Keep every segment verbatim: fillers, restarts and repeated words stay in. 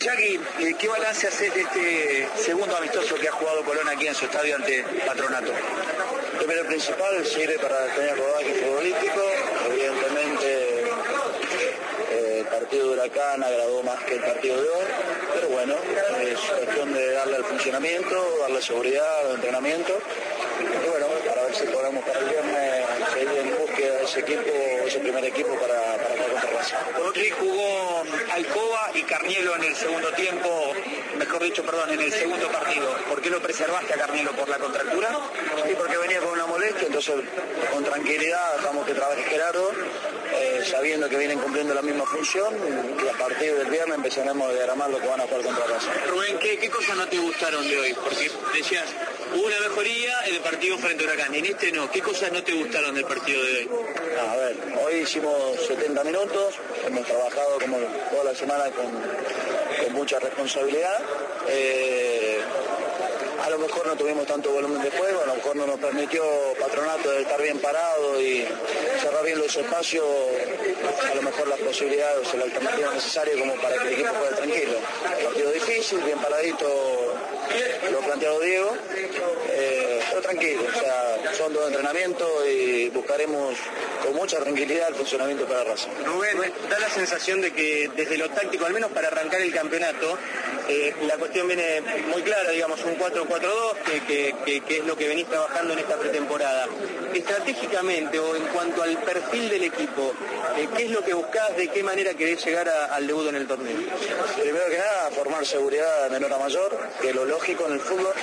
Jackie, ¿qué balance haces de este segundo amistoso que ha jugado Colón aquí en su estadio ante Patronato? Primero, principal, sirve para tener rodaje futbolístico. Evidentemente, eh, el partido de Huracán agradó más que el partido de hoy, pero bueno, es cuestión de darle el funcionamiento, darle seguridad al entrenamiento. Y bueno, para ver si podemos para el viernes seguir en búsqueda de ese equipo, ese primer equipo para, para jugar contra Racing. Hoy jugó Alcoba y Carnielo en el segundo tiempo, mejor dicho, perdón, en el segundo partido. ¿Por qué lo preservaste a Carnielo? ¿Por la contractura? Sí, porque venía con una molestia, entonces con tranquilidad dejamos que trabaje Gerardo, eh, sabiendo que vienen cumpliendo la misma función, y a partir del viernes empezaremos a diagramar lo que van a jugar contra Racing. Rubén, ¿qué, qué cosas no te gustaron de hoy? Porque decías, hubo una mejoría en el partido frente a Huracán, en este no. ¿Qué cosas no te gustaron del partido de hoy? A ver, hoy hicimos setenta minutos, hemos trabajado como toda la semana con, con mucha responsabilidad. Eh, a lo mejor no tuvimos tanto volumen de juego, a lo mejor no nos permitió Patronato de estar bien parado y cerrar bien los espacios, a lo mejor las posibilidades o la alternativa necesaria como para que el equipo juegue tranquilo. Partido difícil, bien paradito lo planteado Diego, eh, pero tranquilo, o sea, son dos entrenamientos y buscaremos con mucha tranquilidad el funcionamiento para Racing. Rubén, da la sensación de que desde lo táctico, al menos para arrancar el campeonato, eh, la cuestión viene muy clara, digamos, un cuatro cuatro dos, que, que, que, que es lo que venís trabajando en esta pretemporada. Estratégicamente, o en cuanto al perfil del equipo, eh, ¿qué es lo que buscás? ¿De qué manera querés llegar a, al debut en el torneo? Primero que nada, formar seguridad de menor a mayor, que es lo lógico en el fútbol.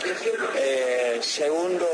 Eh, segundo,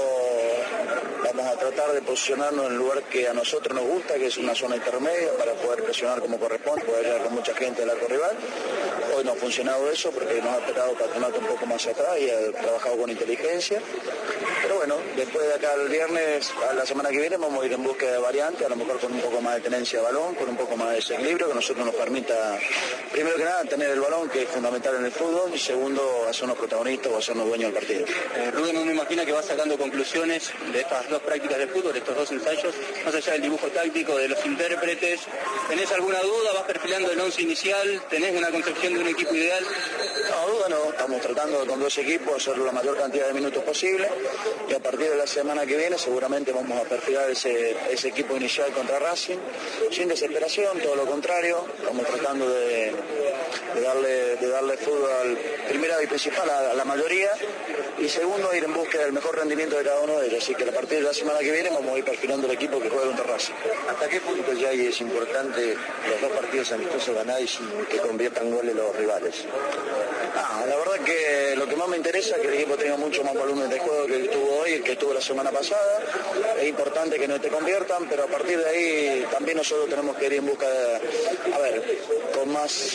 vamos a tratar de posicionarnos en el lugar que a nosotros nos gusta, que es una zona intermedia, para poder presionar como corresponde, poder llegar con mucha gente del arco rival. Hoy no ha funcionado eso porque nos ha esperado Patronato un poco más atrás y ha trabajado con inteligencia. Pero bueno, después de acá el viernes, a la semana que viene, vamos a ir en búsqueda de variantes, a lo mejor con un poco más de tenencia de balón, con un poco más de desequilibrio, que a nosotros nos permita, primero que nada, tener el balón, que es fundamental en el fútbol, y segundo, hacernos protagonistas o hacernos dueños del partido. Eh, Rubén, uno imagina que va sacando conclusiones de estas dos prácticas de fútbol, de estos dos ensayos, más allá del dibujo táctico, de los intérpretes. ¿Tenés alguna duda? ¿Vas perfilando el once inicial? ¿Tenés una concepción de un equipo ideal? No, duda no, estamos tratando con dos equipos hacer la mayor cantidad de minutos posible, y a partir de la semana que viene seguramente vamos a perfilar ese, ese equipo inicial contra Racing, sin desesperación, todo lo contrario, estamos tratando de, de darle de darle fútbol primero y principal a, a la mayoría, y segundo, ir en búsqueda del mejor rendimiento de cada uno de ellos, así que a partir de la semana que viene vamos a ir perfilando el equipo que juega contra Racing. ¿Hasta qué punto ya es importante los dos partidos amistosos ganar y que conviertan goles los rivales? Ah, la verdad que lo que más me interesa es que el equipo tenga mucho más volumen de juego que tuvo hoy, que tuvo la semana pasada. Es importante que no te conviertan, pero a partir de ahí también nosotros tenemos que ir en busca de, a ver, con más,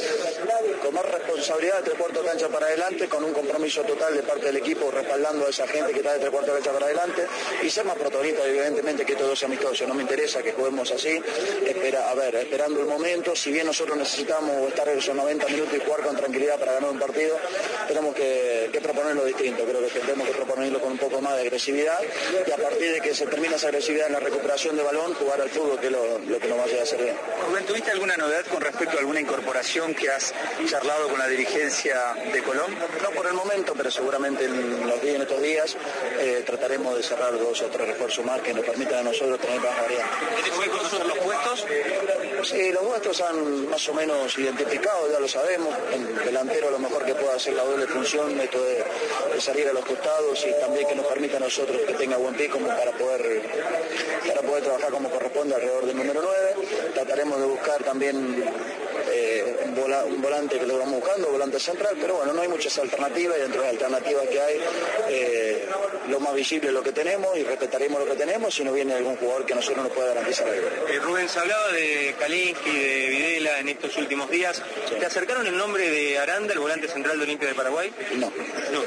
con más responsabilidad de tres cuartos de cancha para adelante, con un compromiso total de parte del equipo, respaldando a esa gente que está de tres cuartos de cancha para adelante, y ser más protagonistas, evidentemente, que estos dos amistosos. No me interesa que juguemos así, espera, a ver, esperando el momento. Si bien nosotros necesitamos estar esos noventa minutos y jugar con tranquilidad para ganar un partido, tenemos que, que proponerlo distinto. Creo que tenemos que proponerlo con un poco más de agresividad, y a partir de que se termina esa agresividad en la recuperación de balón, jugar al fútbol, que es lo, lo que nos vaya a hacer bien. Rubén, ¿tuviste alguna novedad con respecto a alguna incorporación que has charlado con la dirigencia de Colón? No por el momento, pero seguramente en los días, en estos días eh, trataremos de cerrar dos o tres refuerzos más que nos permitan a nosotros tener más variedad. ¿Tienes que conocer los puestos? Sí, los nuestros han más o menos identificado, ya lo sabemos. El delantero a lo mejor que pueda hacer la doble función, esto de, de salir a los costados, y también que nos permita a nosotros que tenga buen pie como para poder, para poder trabajar como corresponde alrededor del número nueve. Trataremos de buscar también eh, un, vola, un volante que lo vamos buscando, volante central, pero bueno, no hay muchas alternativas, y dentro de las alternativas que hay, eh, lo más visible es lo que tenemos, y respetaremos lo que tenemos si no viene algún jugador que a nosotros nos pueda garantizar algo. Eh, Rubén, se hablaba de Kalinski, de Videla en estos últimos días. Sí. ¿Te acercaron el nombre de Aranda, el volante central de Olimpia de Paraguay? No. No.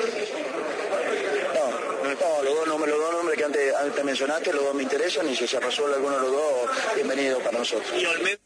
No, los dos nombres, los dos nombres que antes, antes mencionaste, los dos me interesan, y si se resuelve alguno de los dos, bienvenido para nosotros. ¿Y Olmedo?